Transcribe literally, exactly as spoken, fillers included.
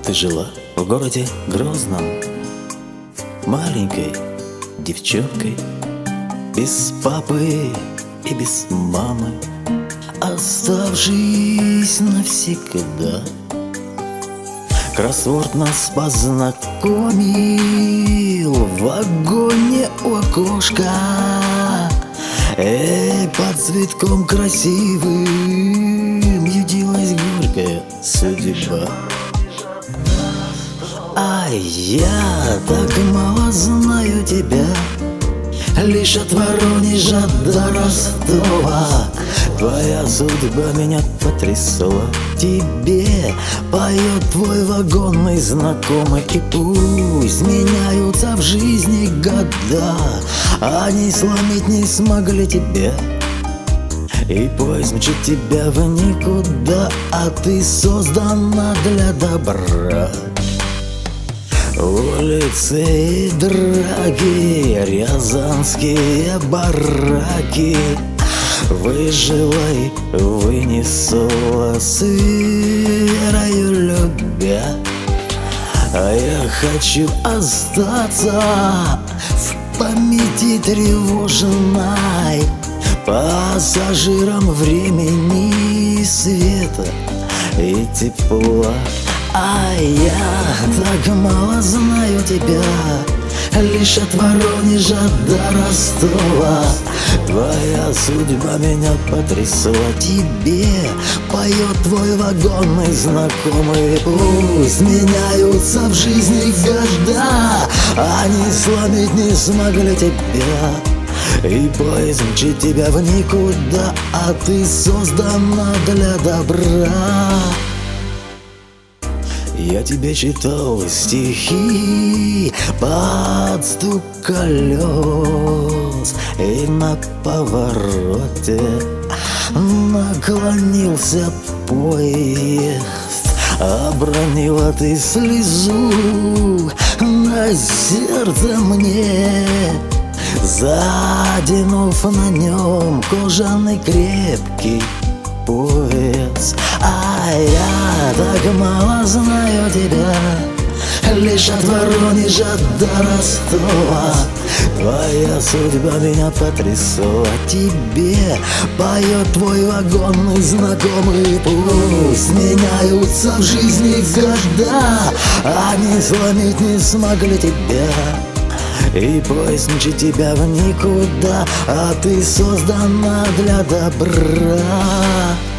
Ты жила в городе Грозном, маленькой девчонкой, без папы и без мамы, оставшись навсегда. Кроссворд нас познакомил в вагоне у окошка. Эй, под цветком красивым ютилась горькая судьба. А я так мало знаю тебя, лишь от Воронежа до Ростова. Твоя судьба меня потрясла. Тебе поет твой вагонный знакомый. И пусть меняются в жизни года, они сломить не смогли тебя. И поезд мчит тебя в никуда, а ты создана для добра. Улицы и драки, рязанские бараки, выжила и вынесла с верою любя. А я хочу остаться в памяти тревожной, пассажиром времени, света и тепла. А я так мало знаю тебя, лишь от Воронежа до Ростова. Твоя судьба меня потрясла. Тебе поет твой вагонный знакомый. Пусть меняются в жизни года, они сломить не смогли тебя. И поезд мчит тебя в никуда, а ты создана для добра. Я тебе читал стихи под стук колес, и на повороте наклонился поезд. Обронила ты слезу на сердце мне, заденув на нем кожаный крепкий пояс. А я так мало знаю тебя, лишь от Воронежа до Ростова. Твоя судьба меня потрясла. Тебе поет твой вагонный знакомый. Пусть меняются в жизни года, они сломить не смогли тебя. И поезд мчит тебя в никуда, а ты создана для добра.